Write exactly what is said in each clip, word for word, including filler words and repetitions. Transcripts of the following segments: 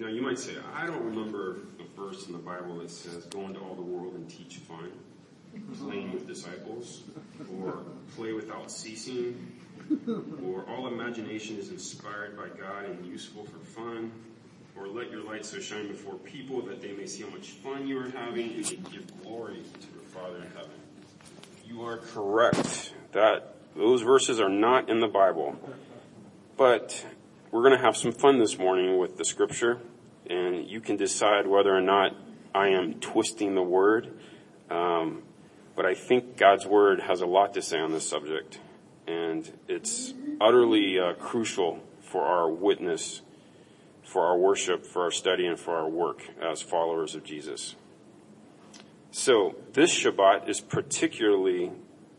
Now you might say, I don't remember a verse in the Bible that says, go into all the world and teach fun, playing with disciples, or play without ceasing, or all imagination is inspired by God and useful for fun, or let your light so shine before people that they may see how much fun you are having and give glory to your Father in heaven. You are correct. That those verses are not in the Bible. But we're going to have some fun this morning with the scripture, and you can decide whether or not I am twisting the word. Um, but I think God's word has a lot to say on this subject, and it's utterly uh, crucial for our witness, for our worship, for our study, and for our work as followers of Jesus. So this Shabbat is particularly,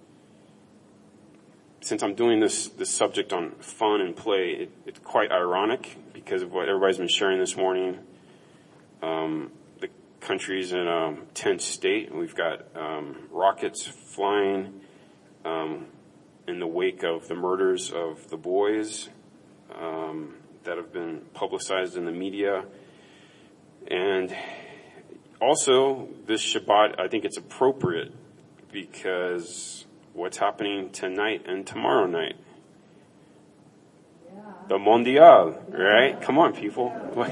since I'm doing this, this subject on fun and play, it, it's quite ironic because of what everybody's been sharing this morning. Um, the country's in a tense state. We've got um, rockets flying um, in the wake of the murders of the boys um, that have been publicized in the media. And also, this Shabbat, I think it's appropriate because what's happening tonight and tomorrow night? Yeah. The Mondial, right? Come on, people.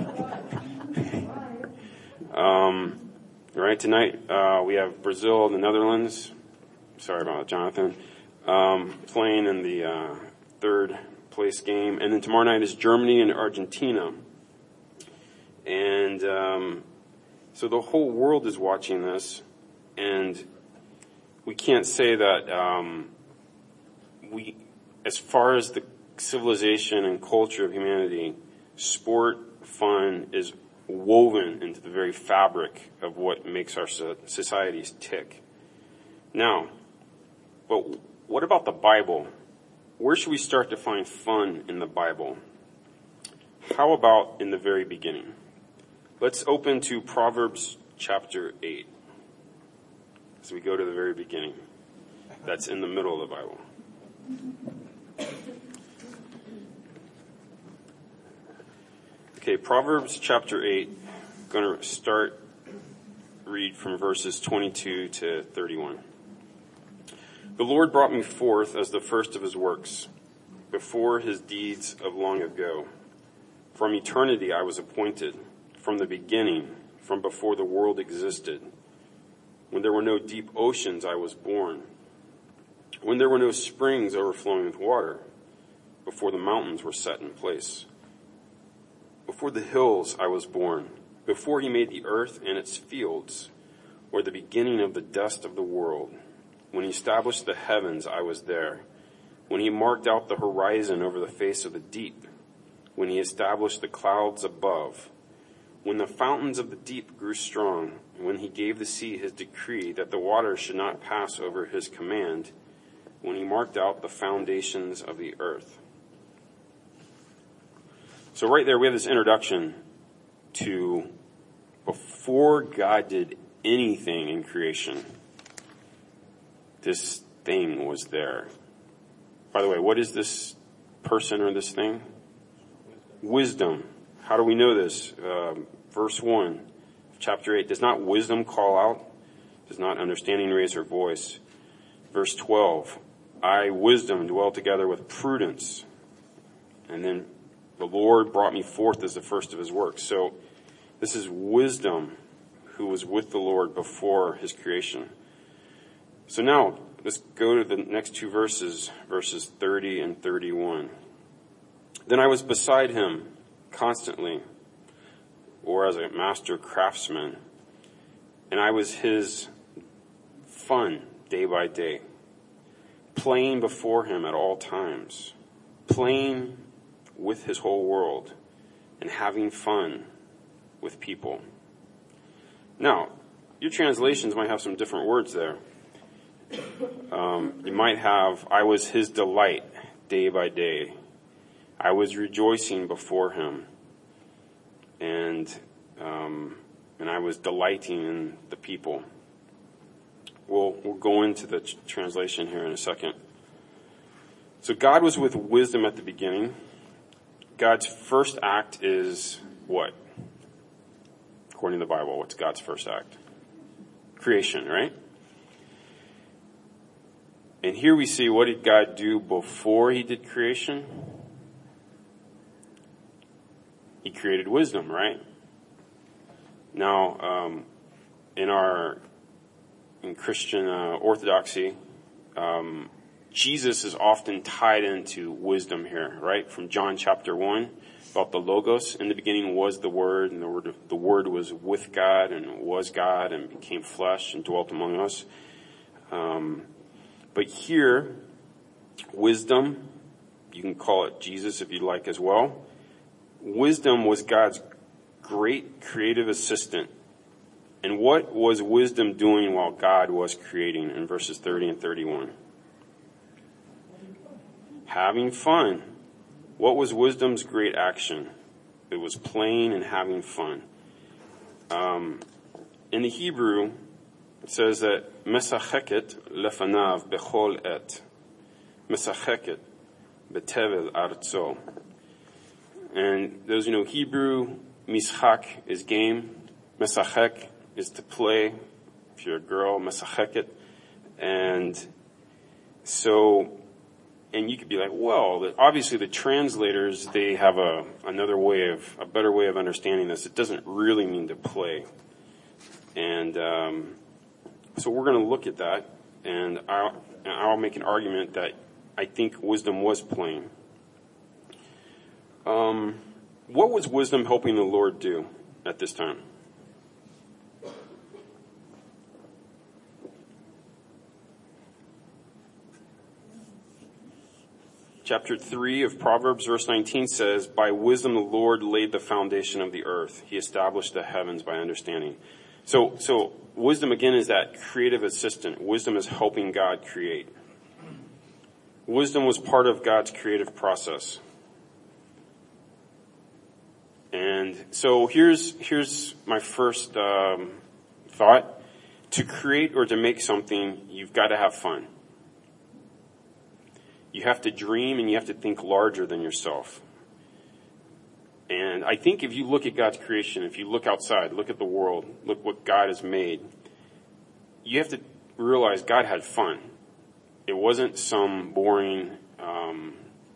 um, right, tonight uh, we have Brazil and the Netherlands. Sorry about that, Jonathan. Um, playing in the uh, third place game. And then tomorrow night is Germany and Argentina. And um, so the whole world is watching this, and we can't say that um, we, as far as the civilization and culture of humanity, sport, fun is woven into the very fabric of what makes our societies tick. Now, but what about the Bible? Where should we start to find fun in the Bible? How about in the very beginning? Let's open to Proverbs chapter eight. So we go to the very beginning. That's in the middle of the Bible. Okay, Proverbs chapter eight. I'm going to start, read from verses twenty-two to thirty-one. The Lord brought me forth as the first of his works, before his deeds of long ago. From eternity I was appointed, from the beginning, from before the world existed. When there were no deep oceans, I was born. When there were no springs overflowing with water, before the mountains were set in place. Before the hills, I was born. Before he made the earth and its fields, or the beginning of the dust of the world. When he established the heavens, I was there. When he marked out the horizon over the face of the deep. When he established the clouds above. When the fountains of the deep grew strong, and when he gave the sea his decree that the waters should not pass over his command, when he marked out the foundations of the earth. So right there we have this introduction to before God did anything in creation, this thing was there. By the way, what is this person or this thing? Wisdom. How do we know this? Um, verse one of chapter eight. Does not wisdom call out? Does not understanding raise her voice? Verse twelve. I, wisdom, dwell together with prudence. And then the Lord brought me forth as the first of his works. So this is wisdom who was with the Lord before his creation. So now let's go to the next two verses, verses thirty and thirty-one. Then I was beside him constantly, or as a master craftsman, and I was his fun day by day, playing before him at all times, playing with his whole world, and having fun with people. Now, your translations might have some different words there. Um, you might have, I was his delight day by day. I was rejoicing before him. And, um, and I was delighting in the people. We'll, we'll go into the t- translation here in a second. So God was with wisdom at the beginning. God's first act is what? according to the Bible. What's God's first act? Creation, right? And here we see, what did God do before he did creation? He created wisdom, right? Now, um, in our, in Christian uh, orthodoxy, um, Jesus is often tied into wisdom here, right? From John chapter one, about the Logos. In the beginning was the Word, and the Word, the Word was with God and was God and became flesh and dwelt among us. Um, but here, wisdom, you can call it Jesus if you like as well. Wisdom was God's great creative assistant. And what was wisdom doing while God was creating in verses thirty and thirty-one? Having fun. What was wisdom's great action? It was playing and having fun. Um, in the Hebrew, it says that mesacheket lefanav bechol et. Mesacheket betevel arzo. And those who know Hebrew, mishak is game. Mesachek is to play. If you're a girl, mesacheket. And so, and you could be like, well, obviously the translators, they have a, another way of, a better way of understanding this. It doesn't really mean to play. And, um, so we're going to look at that, and I'll, and I'll make an argument that I think wisdom was playing. Um, what was wisdom helping the Lord do at this time? Chapter three of Proverbs, verse nineteen says, by wisdom the Lord laid the foundation of the earth. He established the heavens by understanding. So, so wisdom again is that creative assistant. Wisdom is helping God create. Wisdom was part of God's creative process. And so here's, here's my first, um, thought. To create or to make something, you've got to have fun. You have to dream and you have to think larger than yourself. And I think if you look at God's creation, if you look outside, look at the world, look what God has made, you have to realize God had fun. It wasn't some boring um,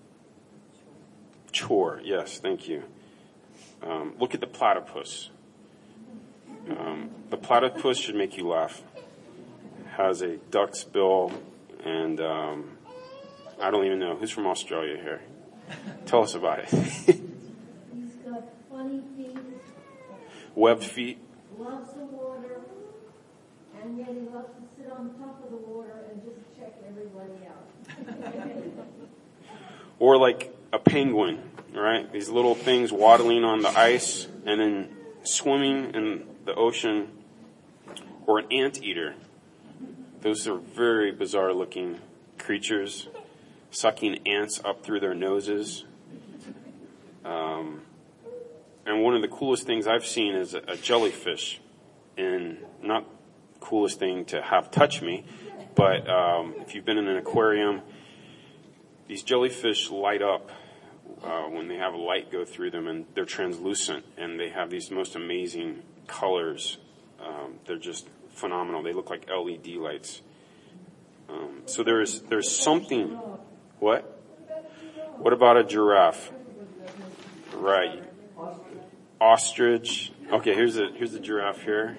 chore. Yes, thank you. Um, look at the platypus. Um, the platypus should make you laugh. It has a duck's bill, and um, I don't even know. Who's from Australia here? Tell us about it. He's got funny feet. Webbed feet. Loves the water, and yet he loves to sit on top of the water and just check everybody out. Or like a penguin, right? These little things waddling on the ice and then swimming in the ocean. Or an anteater. Those are very bizarre looking creatures, sucking ants up through their noses. Um, and one of the coolest things I've seen is a, a jellyfish. And not the coolest thing to have touch me, but um, if you've been in an aquarium, these jellyfish light up uh, when they have a light go through them, and they're translucent, and they have these most amazing colors. Um, they're just phenomenal. They look like L E D lights. Um, so there's there's something. What? What about a giraffe? Right. Ostrich. Okay, here's a here's a giraffe here.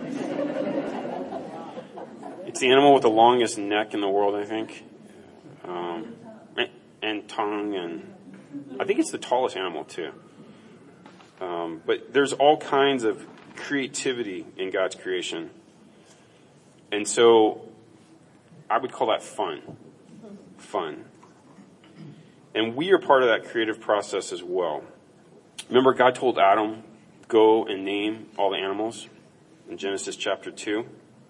It's the animal with the longest neck in the world, I think. Um, and tongue, and I think it's the tallest animal too. Um, but there's all kinds of creativity in God's creation. And so I would call that fun. Fun. And we are part of that creative process as well. Remember, God told Adam, go and name all the animals in Genesis chapter two.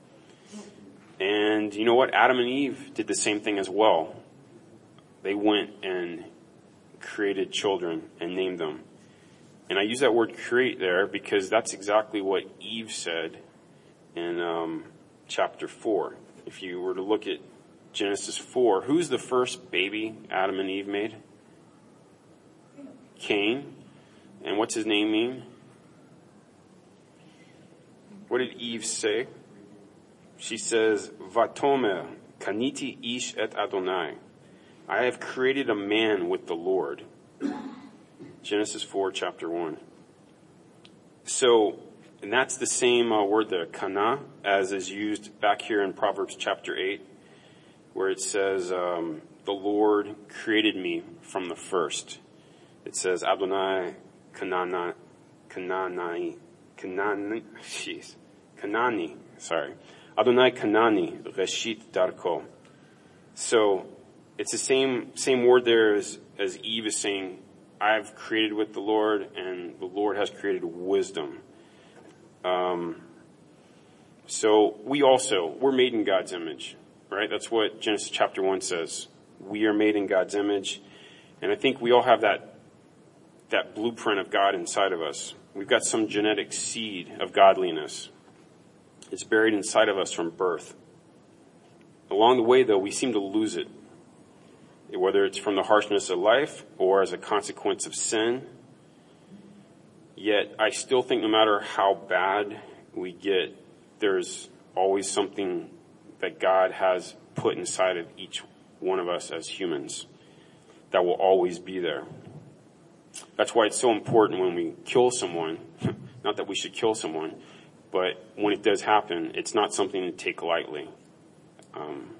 And you know what? Adam and Eve did the same thing as well. They went and created children and named them. And I use that word create there because that's exactly what Eve said in um, chapter four. If you were to look at Genesis four, who's the first baby Adam and Eve made? Cain. And what's his name mean? What did Eve say? She says, Vatomer, kaniti ish et Adonai. I have created a man with the Lord. Genesis four, chapter one. So, and that's the same uh, word there, kana, as is used back here in Proverbs chapter eight, where it says, um, the Lord created me from the first. It says, Adonai kanana, kanani, kanani, jeez, kanani, sorry. Adonai kanani, reshit darko. So, it's the same, same word there as, as Eve is saying, I've created with the Lord, and the Lord has created wisdom. Um, so we also, we're made in God's image, right? That's what Genesis chapter one says. We are made in God's image. And I think we all have that, that blueprint of God inside of us. We've got some genetic seed of godliness. It's buried inside of us from birth. Along the way, though, we seem to lose it. Whether it's from the harshness of life or as a consequence of sin. Yet I still think no matter how bad we get, there's always something that God has put inside of each one of us as humans that will always be there. That's why it's so important when we kill someone, not that we should kill someone, but when it does happen, it's not something to take lightly. Um,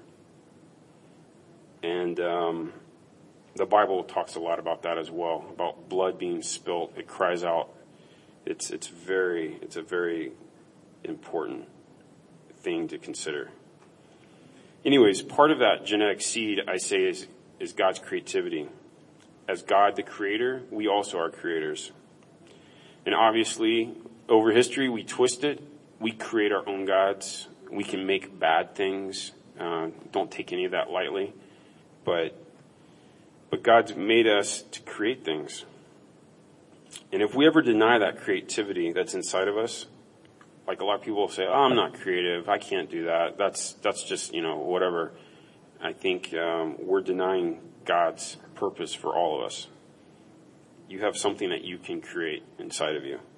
And um, the Bible talks a lot about that as well, about blood being spilt. It cries out. It's it's very it's a very important thing to consider. Anyways, part of that genetic seed, I say, is is God's creativity. As God the creator, we also are creators. And obviously, over history, we twist it. We create our own gods. We can make bad things. Uh, don't take any of that lightly. But, but God's made us to create things. And if we ever deny that creativity that's inside of us, like a lot of people say, oh, I'm not creative, I can't do that, that's, that's just, you know, whatever. I think, um, we're denying God's purpose for all of us. You have something that you can create inside of you.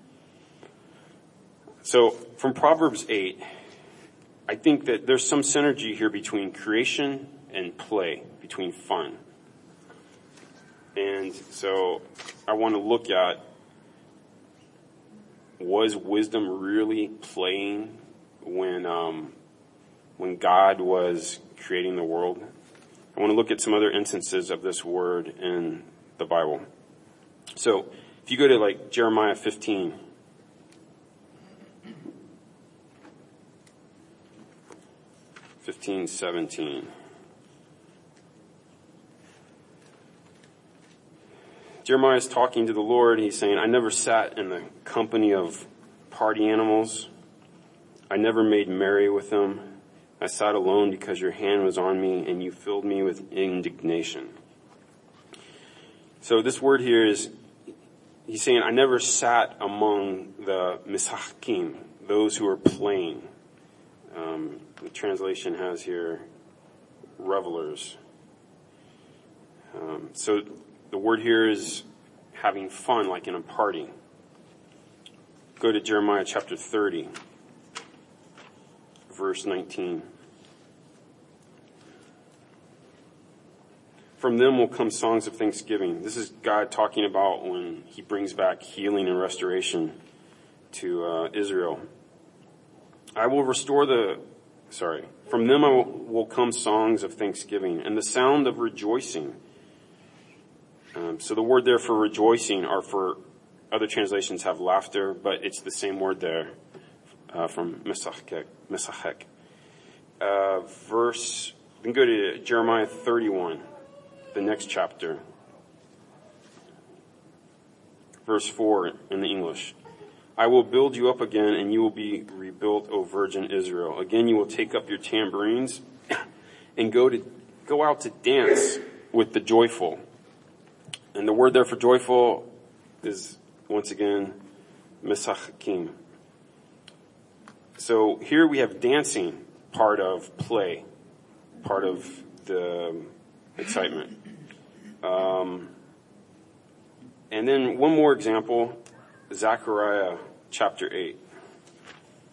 So, from Proverbs eight, I think that there's some synergy here between creation and play, between fun. And so I want to look at, was wisdom really playing when um, when God was creating the world? I want to look at some other instances of this word in the Bible. So if you go to like Jeremiah fifteen, fifteen, seventeen. Jeremiah is talking to the Lord. He's saying, I never sat in the company of party animals. I never made merry with them. I sat alone because your hand was on me and you filled me with indignation. So this word here is, he's saying, I never sat among the mishakim, those who are playing. Um, the translation has here, revelers. Um, so the word here is having fun, like in a party. Go to Jeremiah chapter thirty, verse nineteen. From them will come songs of thanksgiving. This is God talking about when he brings back healing and restoration to uh, Israel. I will restore the, sorry, from them will, will come songs of thanksgiving and the sound of rejoicing. Um, so the word there for rejoicing, or for other translations have laughter, but it's the same word there uh, from Mesachek. Mesachek. Uh, verse, we can go to Jeremiah thirty-one, the next chapter. Verse four in the English. I will build you up again, and you will be rebuilt, O virgin Israel. Again, you will take up your tambourines and go to go out to dance with the joyful. And the word there for joyful is, once again, mesachakim. So here we have dancing, part of play, part of the excitement. Um, and then one more example, Zechariah chapter eight.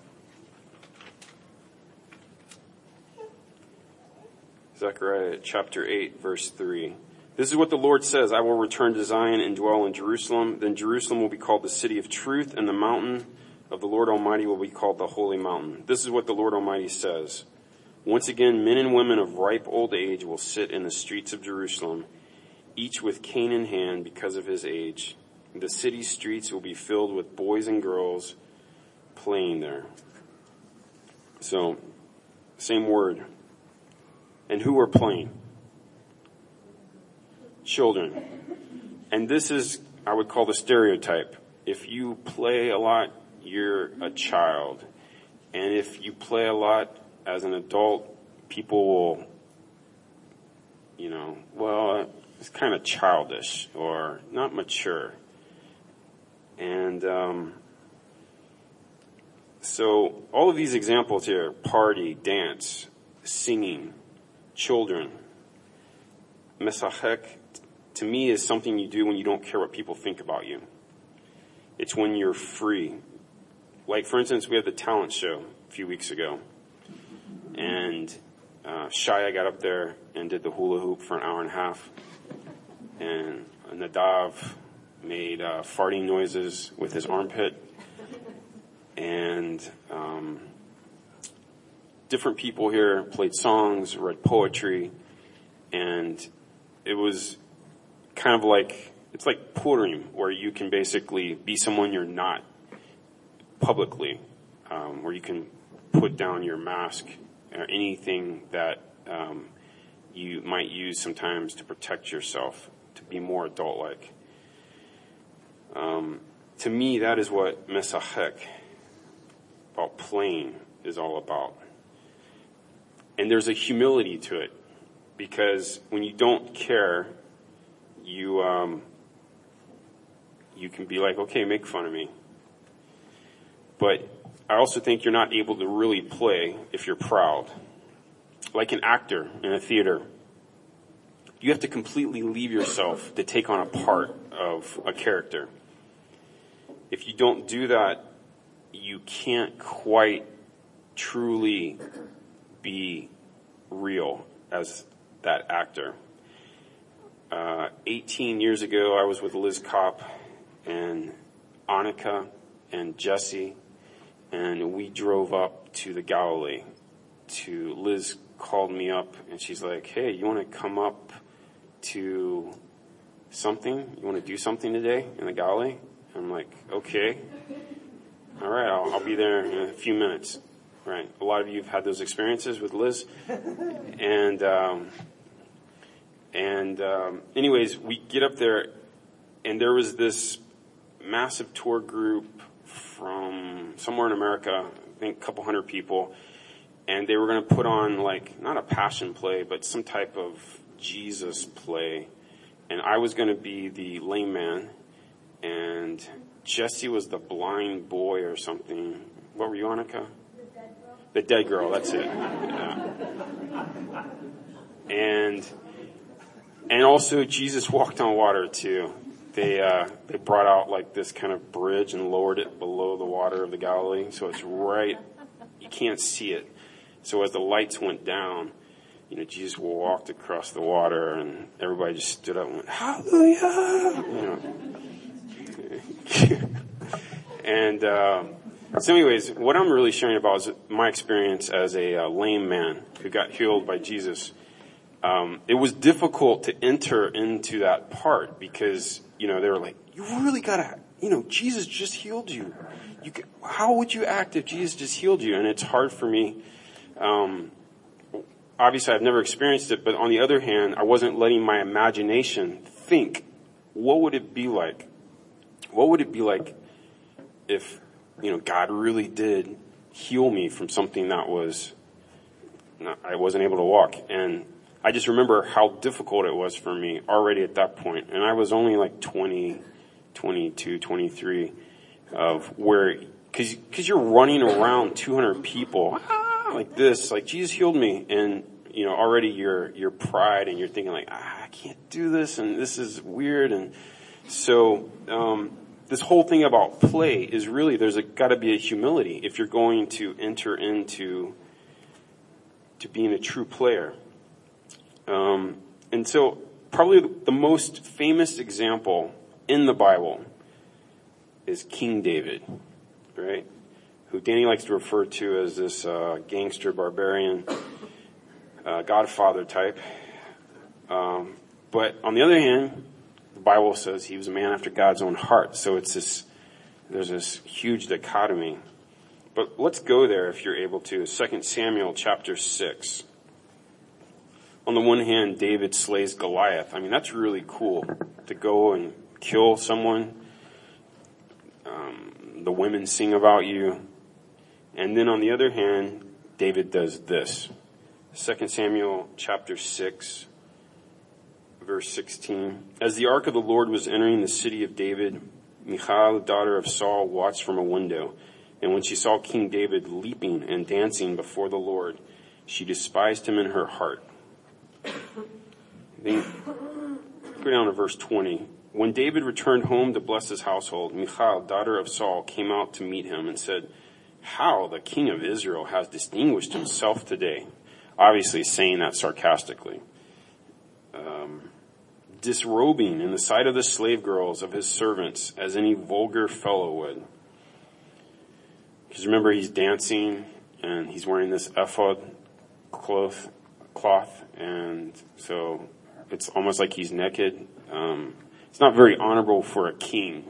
Zechariah chapter eight, verse three. This is what the Lord says, I will return to Zion and dwell in Jerusalem. Then Jerusalem will be called the city of truth, and the mountain of the Lord Almighty will be called the holy mountain. This is what the Lord Almighty says. Once again, men and women of ripe old age will sit in the streets of Jerusalem, each with cane in hand because of his age. The city's streets will be filled with boys and girls playing there. So, same word. And who are playing? Children. And this is, I would call the stereotype. If you play a lot, you're a child. And if you play a lot as an adult, people will, you know, well, it's kind of childish or not mature. And um, so all of these examples here, party, dance, singing, children, mesachek, to me is something you do when you don't care what people think about you. It's when you're free. Like, for instance, we had the talent show a few weeks ago. And uh, Shia got up there and did the hula hoop for an hour and a half. And Nadav made uh, farting noises with his armpit. And um, different people here played songs, read poetry. And it was kind of like, it's like Purim, where you can basically be someone you're not publicly, um, where you can put down your mask or anything that um, you might use sometimes to protect yourself, to be more adult-like. Um, to me, that is what mesachek, about playing, is all about. And there's a humility to it, because when you don't care, you um, you can be like, okay, make fun of me. But I also think you're not able to really play if you're proud. Like an actor in a theater, you have to completely leave yourself to take on a part of a character. If you don't do that, you can't quite truly be real as that actor. Uh, eighteen years ago, I was with Liz Kopp and Annika and Jesse, and we drove up to the Galilee. To Liz called me up, and she's like, hey, you want to come up to something? You want to do something today in the Galilee? I'm like, okay. All right, I'll, I'll be there in a few minutes. Right. A lot of you have had those experiences with Liz. And, um, and, um, anyways, we get up there, and there was this massive tour group from somewhere in America, I think a couple hundred people, and they were going to put on, like, not a passion play, but some type of Jesus play. And I was going to be the lame man, and Jesse was the blind boy or something. What were you, Annika? The dead girl, that's it. Yeah. And and also Jesus walked on water too. They uh, they brought out like this kind of bridge and lowered it below the water of the Galilee, so it's right. You can't see it. So as the lights went down, you know, Jesus walked across the water, and everybody just stood up and went, "Hallelujah!" You know. and. Uh, So anyways, what I'm really sharing about is my experience as a uh, lame man who got healed by Jesus. Um, it was difficult to enter into that part because, you know, they were like, you really gotta, you know, Jesus just healed you. You could, how would you act if Jesus just healed you? And it's hard for me. Um, obviously, I've never experienced it, but on the other hand, I wasn't letting my imagination think, what would it be like? What would it be like if, you know, God really did heal me from something that was, not, I wasn't able to walk. And I just remember how difficult it was for me already at that point. And I was only like twenty, twenty-two, twenty-three, of where, cause, cause you're running around two hundred people, ah, like this, like Jesus healed me. And, you know, already your, your pride and you're thinking like, ah, I can't do this and this is weird. And so, um, this whole thing about play is really, there's got to be a humility if you're going to enter into to being a true player. Um, and so probably the most famous example in the Bible is King David, right? Who Danny likes to refer to as this uh, gangster barbarian, uh, Godfather type. Um, but on the other hand, the Bible says he was a man after God's own heart. So it's this, there's this huge dichotomy. But let's go there if you're able to. Second Samuel chapter six. On the one hand, David slays Goliath. I mean, that's really cool to go and kill someone. Um, the women sing about you. And then on the other hand, David does this. Second Samuel chapter six, verse sixteen. As the ark of the Lord was entering the city of David, Michal, daughter of Saul, watched from a window. And when she saw King David leaping and dancing before the Lord, she despised him in her heart. Then go down to verse twenty. When David returned home to bless his household, Michal, daughter of Saul, came out to meet him and said, "How the king of Israel has distinguished himself today." Obviously saying that sarcastically. Um, disrobing in the sight of the slave girls of his servants as any vulgar fellow would. Because remember, he's dancing and he's wearing this ephod cloth, cloth, and so it's almost like he's naked. Um, it's not very honorable for a king.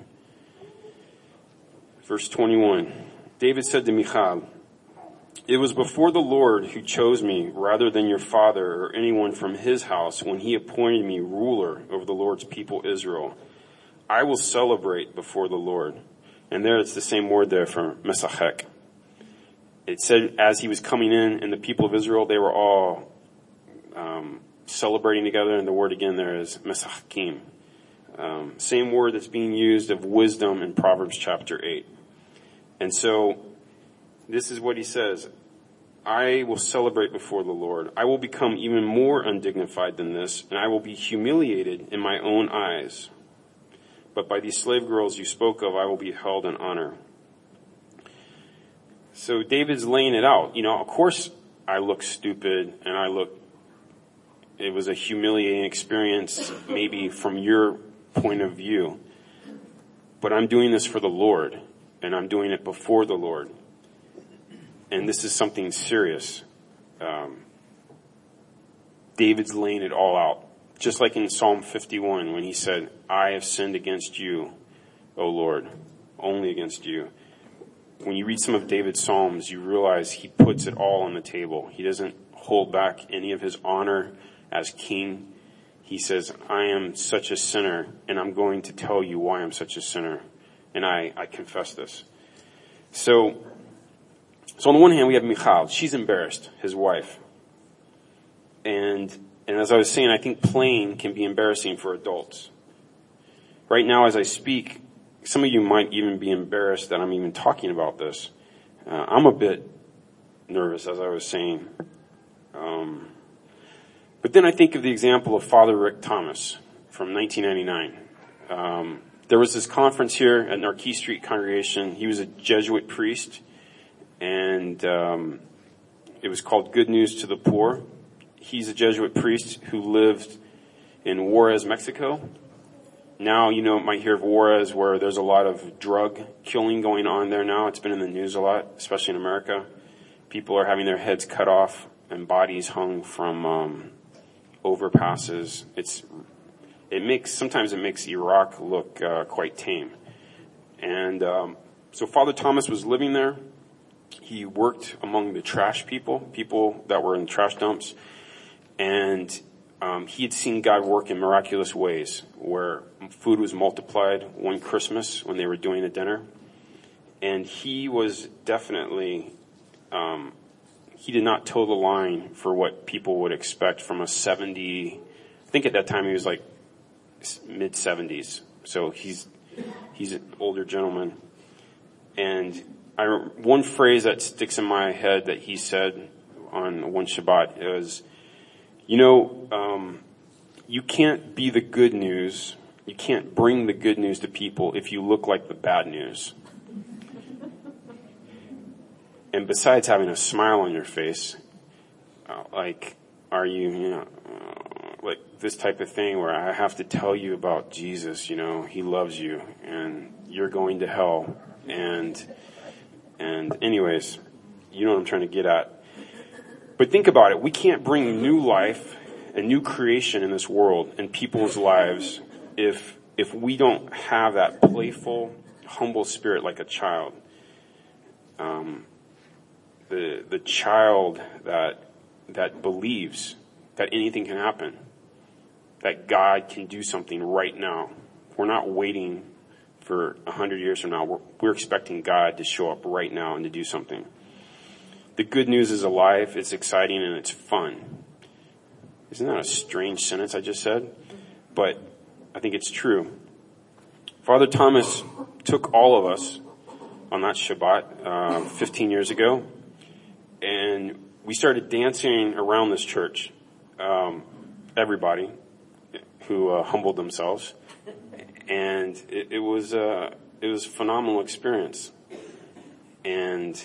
Verse twenty-one. David said to Michal, "It was before the Lord who chose me rather than your father or anyone from his house when he appointed me ruler over the Lord's people Israel. I will celebrate before the Lord." And there it's the same word there for mesachek. It said as he was coming in and the people of Israel, they were all um, celebrating together, and the word again there is mesachakim. Um, same word that's being used of wisdom in Proverbs chapter eight. And so this is what he says. I will celebrate before the Lord. I will become even more undignified than this, and I will be humiliated in my own eyes. But by these slave girls you spoke of, I will be held in honor. So David's laying it out. You know, of course I look stupid and I look, it was a humiliating experience maybe from your point of view. But I'm doing this for the Lord, and I'm doing it before the Lord. And this is something serious. Um, David's laying it all out. Just like in Psalm fifty-one when he said, "I have sinned against you, O Lord, only against you." When you read some of David's Psalms, you realize he puts it all on the table. He doesn't hold back any of his honor as king. He says, "I am such a sinner, and I'm going to tell you why I'm such a sinner. And I, I confess this." So, so on the one hand, we have Michal. She's embarrassed, his wife. And And as I was saying, I think playing can be embarrassing for adults. Right now, as I speak, some of you might even be embarrassed that I'm even talking about this. Uh, I'm a bit nervous, as I was saying. Um, but then I think of the example of Father Rick Thomas from nineteen ninety-nine. Um, there was this conference here at Narkey Street Congregation. He was a Jesuit priest, and um, it was called Good News to the Poor. He's a Jesuit priest who lived in Juarez, Mexico. Now, you know, might hear of Juarez where there's a lot of drug killing going on there now. It's been in the news a lot, especially in America. People are having their heads cut off and bodies hung from um, overpasses. It's it makes sometimes it makes Iraq look uh, quite tame. And um, so Father Thomas was living there. He worked among the trash people, people that were in trash dumps. And um, he had seen God work in miraculous ways where food was multiplied one Christmas when they were doing a dinner. And he was definitely, um, he did not toe the line for what people would expect from a seventy, I think at that time he was like mid seventies. So he's, he's an older gentleman. And I, one phrase that sticks in my head that he said on one Shabbat is, You know, um, you can't be the good news. You can't bring the good news to people if you look like the bad news. And besides having a smile on your face, uh, like, are you, you know, uh, this type of thing where I have to tell you about Jesus, you know, he loves you and you're going to hell. And, and anyways, you know what I'm trying to get at. But think about it. We can't bring new life and new creation in this world and people's lives if, if we don't have that playful, humble spirit like a child. Um, the, the child that, that believes that anything can happen, that God can do something right now. We're not waiting for a hundred years from now. We're, we're expecting God to show up right now and to do something. The good news is alive, it's exciting, and it's fun. Isn't that a strange sentence I just said? But I think it's true. Father Thomas took all of us on that Shabbat uh, fifteen years ago, and we started dancing around this church. Um, everybody who uh, humbled themselves, and it, it was uh, it was a phenomenal experience. And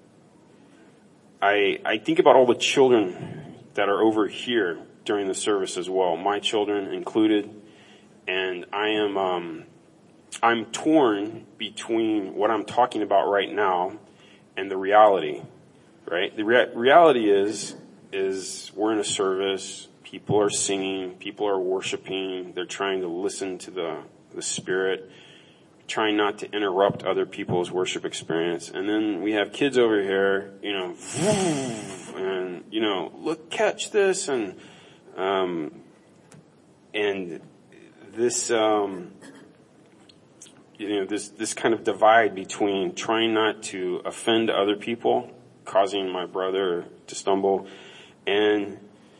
I I think about all the children that are over here during the service as well, my children included, and I am um, I'm torn between what I'm talking about right now and the reality. Right, the rea- reality is is we're in a service. People are singing. People are worshiping. They're trying to listen to the the Spirit, trying not to interrupt other people's worship experience. And then we have kids over here, you know, and you know, look, catch this, and um, and this, um, you know, this this kind of divide between trying not to offend other people, causing my brother to stumble, and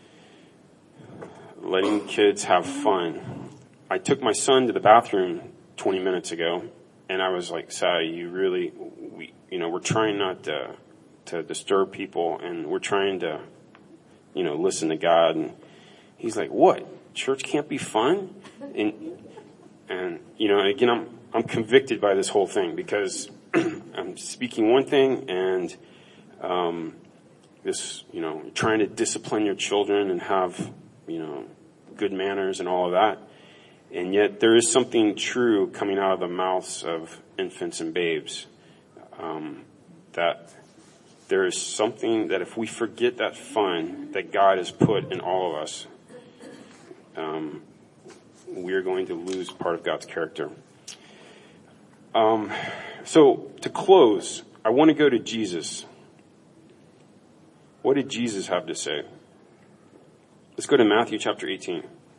letting kids have fun. I took my son to the bathroom twenty minutes ago, and I was like, Sally, you really, we, you know, we're trying not to, to disturb people, and we're trying to, you know, listen to God. And he's like, what? Church can't be fun? And, and, you know, and again, I'm, I'm convicted by this whole thing because I'm speaking one thing and, um, this, you know, trying to discipline your children and have, you know, good manners and all of that. And yet there is something true coming out of the mouths of infants and babes. Um, that there is something that if we forget that fun that God has put in all of us, um, we are going to lose part of God's character. Um, so to close, I want to go to Jesus. What did Jesus have to say? Let's go to Matthew chapter eighteen.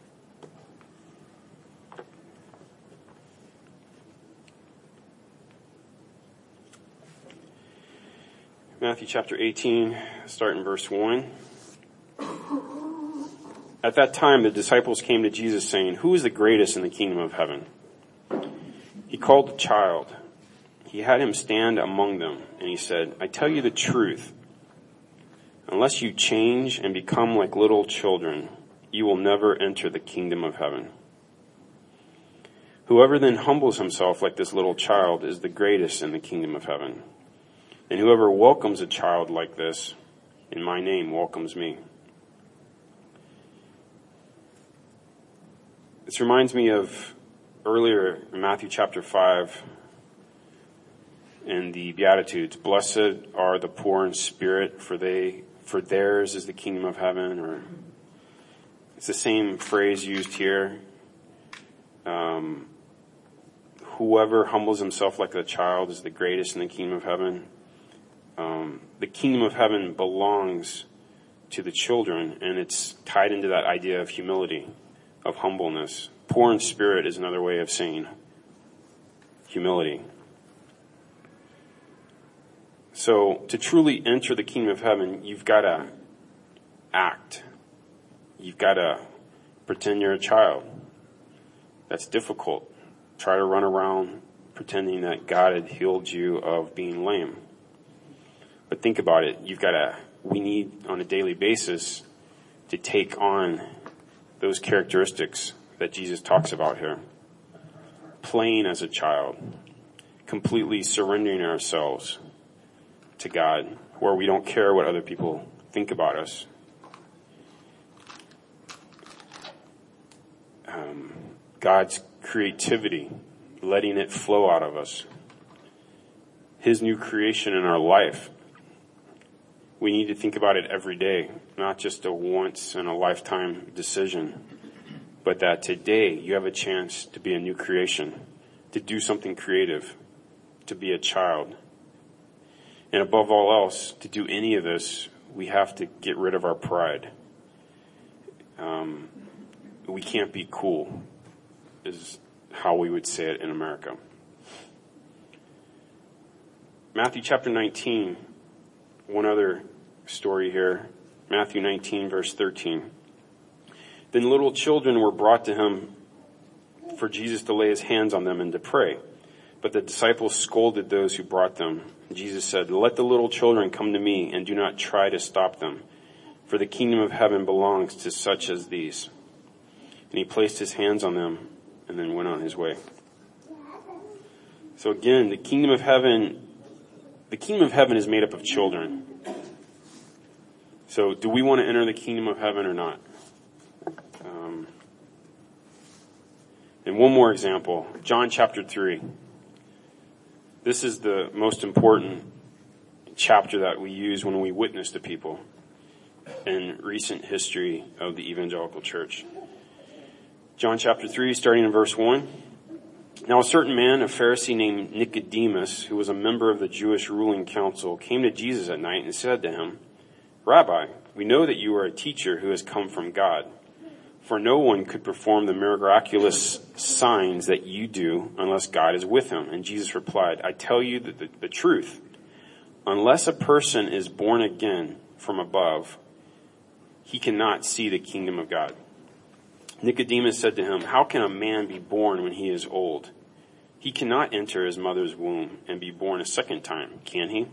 Matthew chapter eighteen, start in verse one. At that time, the disciples came to Jesus saying, "Who is the greatest in the kingdom of heaven?" He called the child. He had him stand among them, and he said, "I tell you the truth. Unless you change and become like little children, you will never enter the kingdom of heaven. Whoever then humbles himself like this little child is the greatest in the kingdom of heaven. And whoever welcomes a child like this in my name welcomes me." This reminds me of earlier in Matthew chapter five in the Beatitudes. Blessed are the poor in spirit, for they, for theirs is the kingdom of heaven. Or it's the same phrase used here. Um, whoever humbles himself like a child is the greatest in the kingdom of heaven. Um, the kingdom of heaven belongs to the children, and it's tied into that idea of humility, of humbleness. Poor in spirit is another way of saying humility. So to truly enter the kingdom of heaven, you've got to act. You've got to pretend you're a child. That's difficult. Try to run around pretending that God had healed you of being lame. But think about it. You've got to, we need on a daily basis to take on those characteristics that Jesus talks about here. Playing as a child, completely surrendering ourselves to God, where we don't care what other people think about us. um, God's creativity, letting it flow out of us. His new creation in our life. We need to think about it every day, not just a once in a lifetime decision, but that today you have a chance to be a new creation, to do something creative, to be a child. And above all else, to do any of this, we have to get rid of our pride. Um, we can't be cool, is how we would say it in America. Matthew chapter nineteen, one other story here. Matthew nineteen, verse thirteen. Then little children were brought to him for Jesus to lay his hands on them and to pray. But the disciples scolded those who brought them. Jesus said, "Let the little children come to me, and do not try to stop them, for the kingdom of heaven belongs to such as these." And he placed his hands on them and then went on his way. So again, the kingdom of heaven, the kingdom of heaven is made up of children. So do we want to enter the kingdom of heaven or not? Um, and one more example, John chapter three. This is the most important chapter that we use when we witness to people in recent history of the evangelical church. John chapter three, starting in verse one. Now a certain man, a Pharisee named Nicodemus, who was a member of the Jewish ruling council, came to Jesus at night and said to him, "Rabbi, we know that you are a teacher who has come from God. For no one could perform the miraculous signs that you do unless God is with him." And Jesus replied, "I tell you the, the, the truth. Unless a person is born again from above, he cannot see the kingdom of God." Nicodemus said to him, "How can a man be born when he is old? He cannot enter his mother's womb and be born a second time, can he?"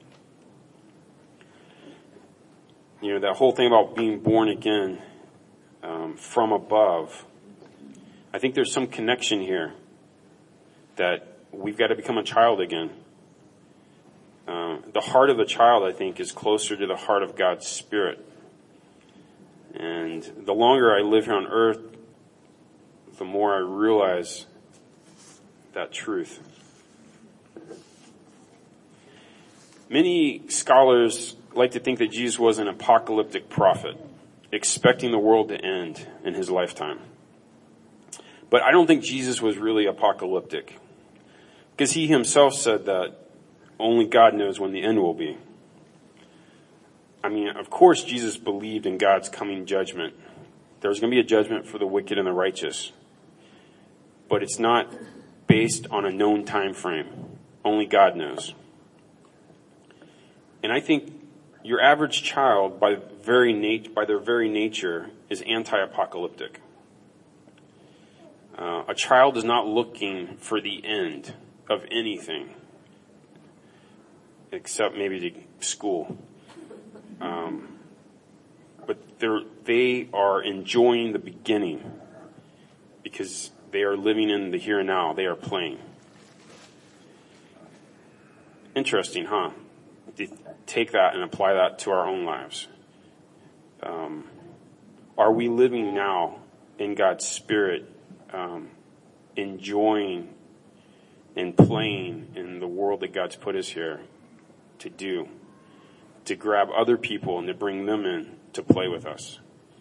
You know, that whole thing about being born again um, from above, I think there's some connection here that we've got to become a child again. Uh, the heart of a child, I think, is closer to the heart of God's Spirit. And the longer I live here on earth, the more I realize that truth. Many scholars like to think that Jesus was an apocalyptic prophet, expecting the world to end in his lifetime. But I don't think Jesus was really apocalyptic, because he himself said that only God knows when the end will be. I mean, of course, Jesus believed in God's coming judgment. There's going to be a judgment for the wicked and the righteous. But it's not based on a known time frame. Only God knows. And I think your average child, by very nat- by their very nature, is anti-apocalyptic. Uh, a child is not looking for the end of anything, except maybe to school. Um, but they're, they are enjoying the beginning because they are living in the here and now. They are playing. Interesting, huh? To take that and apply that to our own lives. Um, are we living now in God's Spirit, um, enjoying and playing in the world that God's put us here to do? To grab other people and to bring them in to play with us.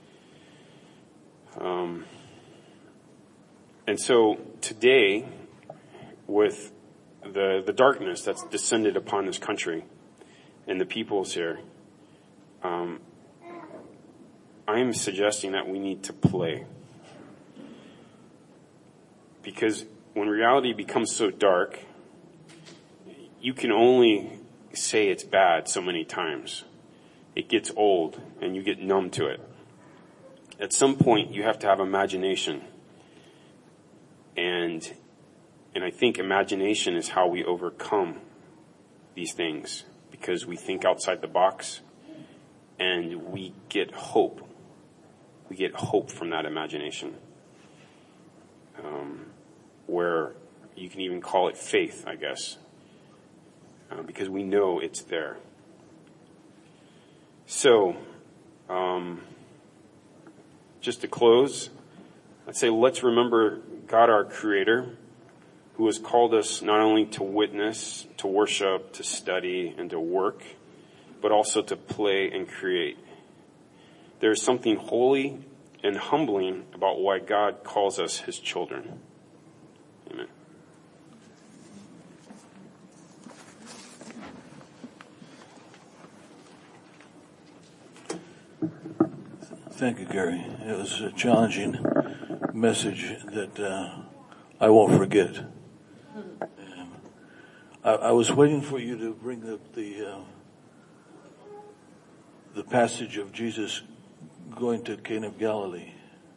Um, and so today, with the the darkness that's descended upon this country and the peoples here, um, I am suggesting that we need to play. Because when reality becomes so dark, you can only say it's bad so many times. It gets old and you get numb to it. At some point you have to have imagination. And and I think imagination is how we overcome these things, because we think outside the box and we get hope. We get hope from that imagination. Um, where you can even call it faith, I guess. Uh, because we know it's there. So, um, just to close, I'd say let's remember God, our Creator, who has called us not only to witness, to worship, to study, and to work, but also to play and create. There is something holy and humbling about why God calls us his children. Amen. Thank you, Gary. It was a challenging message that uh, I won't forget. Um, I, I was waiting for you to bring up the uh, the passage of Jesus going to Cana of Galilee.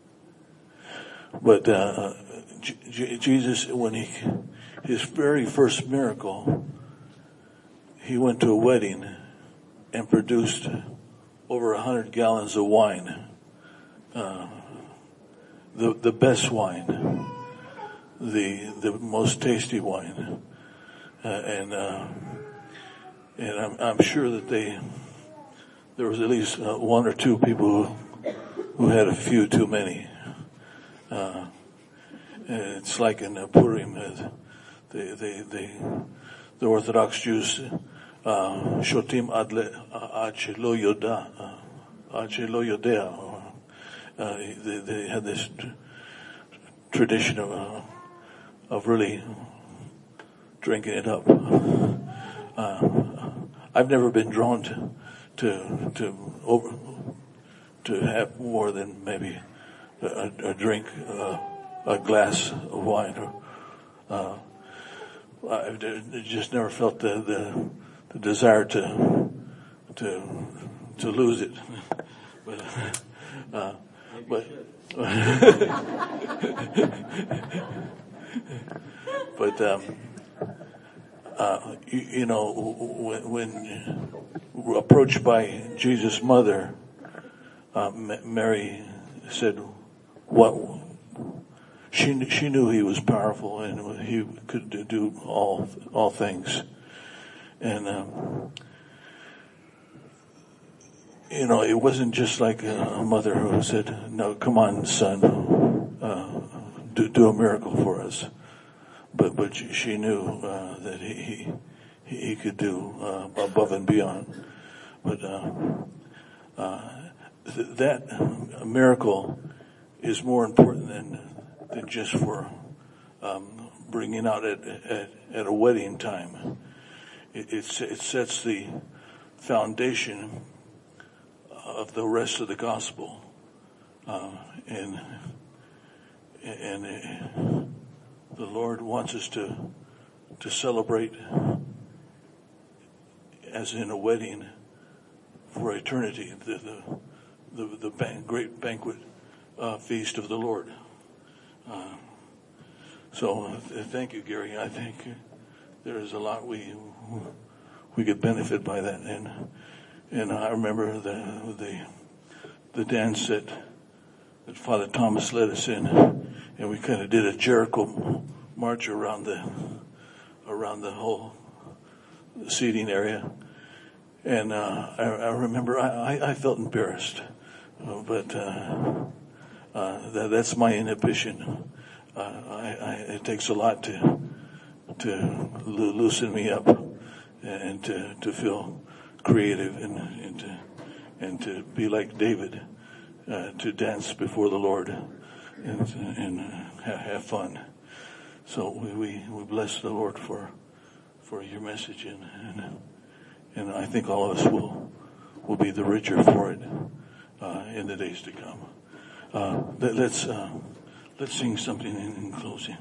But uh, J- J- Jesus, when he his very first miracle, he went to a wedding and produced over a hundred gallons of wine. Uh, the the best wine, the the most tasty wine, uh, and uh, and I'm I'm sure that they there was at least uh, one or two people who, who had a few too many. Uh, and it's like in uh, Purim, uh, they they they the Orthodox Jews shotim adle ad lo yoda ad lo yodea. Uh, they, they had this t- tradition of, uh, of really drinking it up. Uh, I've never been drawn to, to, to over, to have more than maybe a, a drink, uh, a glass of wine. Or, uh, I've just never felt the, the, the desire to, to, to lose it. But, uh, But, but um, uh, you, you know, when, when approached by Jesus' mother, uh, Mary said, "What?" She she knew he was powerful and he could do all all things, and. Um, You know, it wasn't just like a mother who said, "No, come on, son, uh, do, do a miracle for us." But but she knew uh, that he he he could do uh, above and beyond. But uh, uh, th- that miracle is more important than than just for um, bringing out at, at at a wedding time. It it, it sets the foundation of the rest of the gospel, uh, and and uh, the Lord wants us to to celebrate as in a wedding for eternity, the the the, the ban- great banquet uh, feast of the Lord. Uh, so uh, thank you, Gary. I think there is a lot we we could benefit by that, and. And I remember the the the dance that that Father Thomas led us in, and we kind of did a Jericho march around the around the whole seating area. And uh, I, I remember I, I felt embarrassed, uh, but uh, uh, that, that's my inhibition. Uh, I, I, it takes a lot to to loosen me up and to to feel creative and, and to and to be like David, uh, to dance before the Lord and and uh, have fun. So we, we, we bless the Lord for for your message, and, and and I think all of us will will be the richer for it uh, in the days to come. Uh, let, let's uh, let's sing something in, in closing.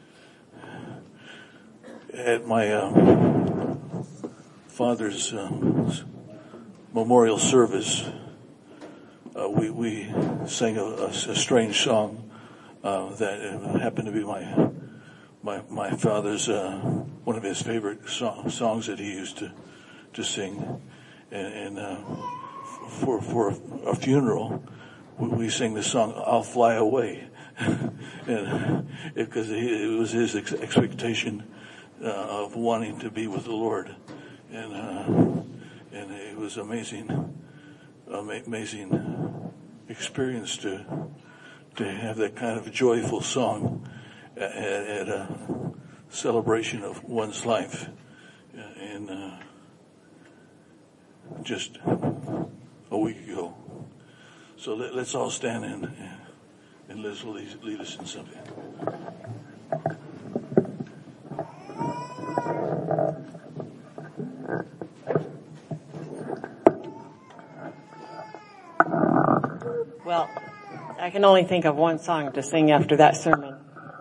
At my uh, father's uh, memorial service, uh, we we sang a, a, a strange song uh, that happened to be my my my father's uh, one of his favorite song, songs that he used to to sing, and, and uh, for for a funeral, we, we sang the song "I'll Fly Away," and because it, it was his ex- expectation uh, of wanting to be with the Lord, and uh, and it was amazing, ama- amazing experience to to have that kind of joyful song at, at a celebration of one's life. And uh, just a week ago. So let, let's all stand in, and Liz will lead, lead us in something. Well, I can only think of one song to sing after that sermon.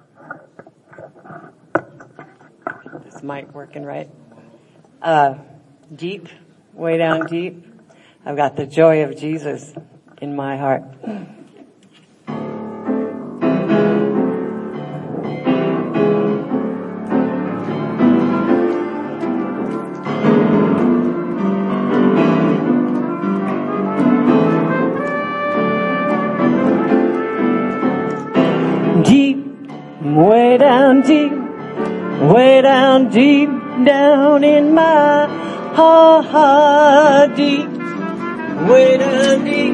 This mic working right? Uh, deep, way down deep. I've got the joy of Jesus in my heart. Deep, way down deep, way down deep, down in my heart, deep, way down deep.